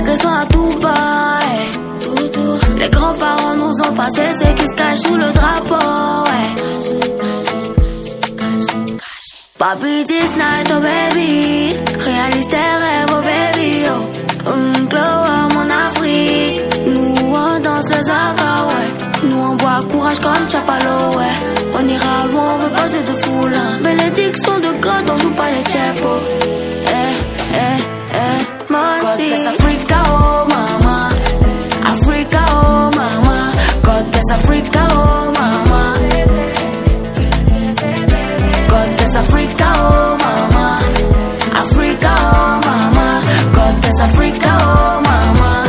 raison à tout bas, ouais. Les grands-parents nous ont passé ceux qui se cachent sous le drapeau, ouais. Papi, this night, oh baby, réalise tes rêves, oh baby, oh. Glow à mon Afrique, nous on danse les accords, ouais. Nous on boit courage comme Chapalo, ouais. On ira loin, on veut passer de foule, hein. Bénédiction de God, on joue pas les tchèpos. God bless Africa, oh mama. Africa, oh mama. God bless Africa, oh mama. God bless Africa, oh mama. Africa, oh mama. God bless Africa, oh mama.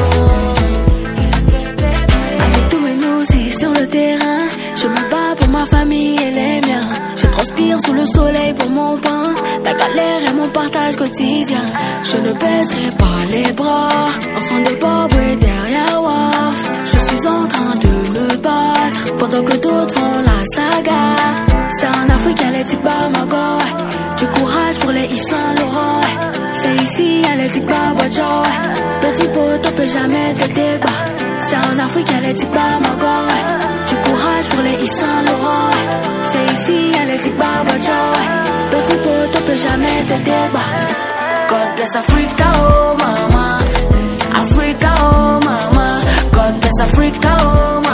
Avec tous mes nossis sur le terrain, je me bats pour ma famille et les miens. Je transpire sous le soleil pour mon pain. La galère est mon partage quotidien. Je ne baisserai pas les bras. Enfant de Bob et derrière Waf. Je suis en train de me battre pendant que d'autres font la saga. C'est en Afrique, y'a les Tigba Mago. Du courage pour les Yves Saint Laurent. C'est ici, y'a les Tigba Bojo. Petit poteau peut jamais te débat. C'est en Afrique, y'a les Tigba Mago. Du courage pour les Yves Saint Laurent. C'est ici, y'a les Tigba Bojo. Petit poteau peut jamais te débat. God bless Africa, oh mama. Africa, oh mama. God bless Africa, oh mama.